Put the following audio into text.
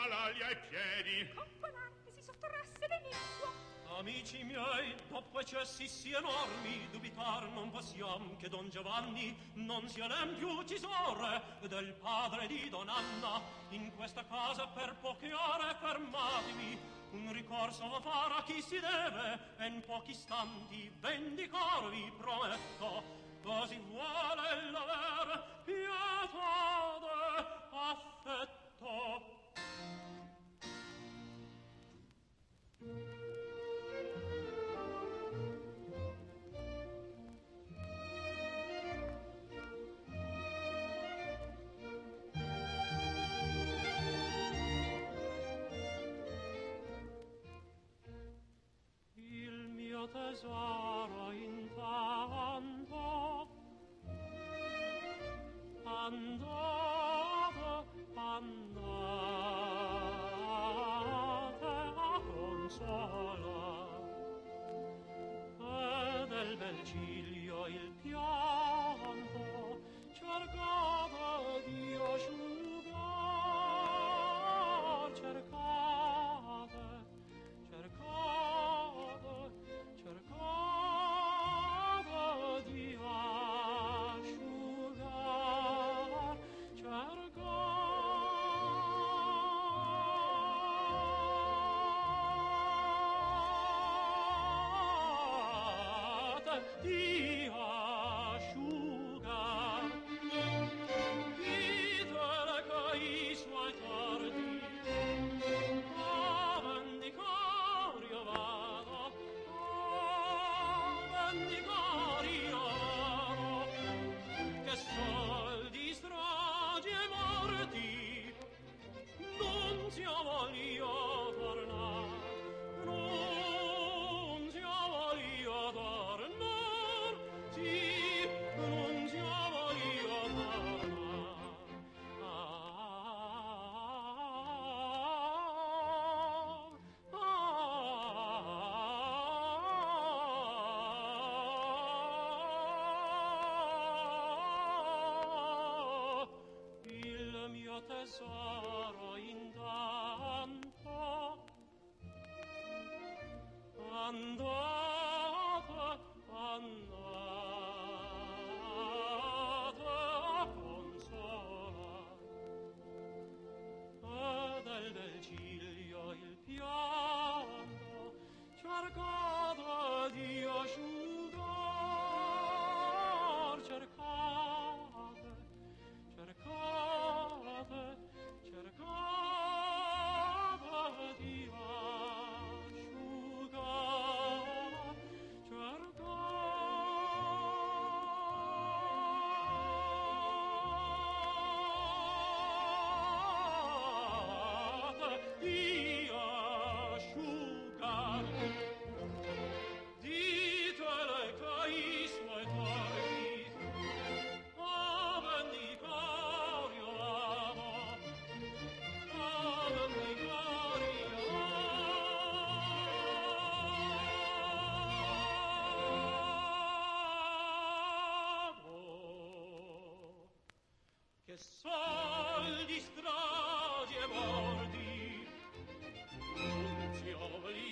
l'ali ai piedi. Con l'arte si sottrasse benissimo. Amici miei, dopo eccessi sì enormi, dubitar non possiam che Don Giovanni non sia l'empio uccisore del padre di Don Anna. In questa casa per poche ore fermatemi, un ricorso far a chi si deve, e in pochi istanti vendicarvi prometto, così vuole l'aver pietà affetto. Tesoro intanto andate a consolar e del bel ciglio il pianto cercate di asciugar, cercate di asciugar, cercate di asciugar. Ditele che i suoi tardi a vendicario vado, che soldi, stragi e morti non si voglio tornar, non si voglio tornar, sì, non si voglio tornar. Il mio tesoro intanto andate a consolar e del bel ciglio il pianto cercate di asciugar, cercate di asciugar, cercate di asciugar. Ditele che i suoi torti a vendicario vado, a vendicario vado. Che soldi, stragi e morti non si voglio